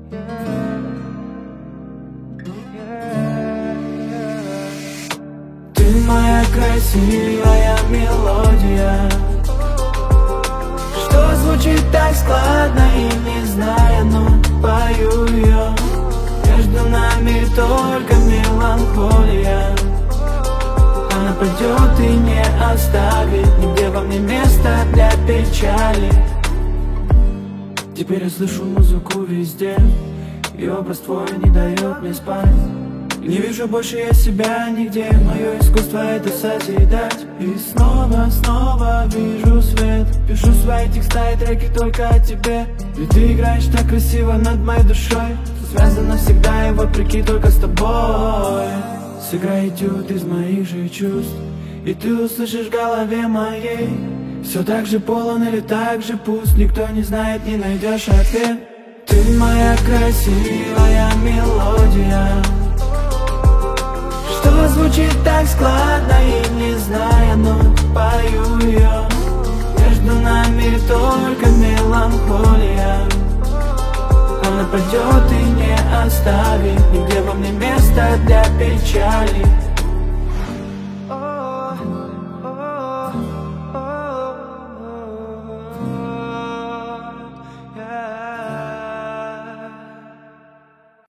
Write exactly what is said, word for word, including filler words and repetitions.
Ты моя красивая мелодия, что звучит так складно и не зная, но пою ее. Между нами только меланхолия, она пойдет и не оставит нигде во мне места для печали. Теперь я слышу музыку везде, и образ твой не дает мне спать. Не вижу больше я себя нигде, мое искусство это созидать. И снова, снова вижу свет, пишу свои текста и треки только о тебе. Ведь ты играешь так красиво над моей душой, что связано всегда и вопреки только с тобой. Сыграй этюд из моих же чувств, и ты услышишь в голове моей. Все так же полон или так же пуст, никто не знает, не найдешь ответ. Ты моя красивая мелодия, что звучит так складно и не зная, но пою ее. Между нами только меланхолия, она пойдет и не оставит нигде во мне места для печали.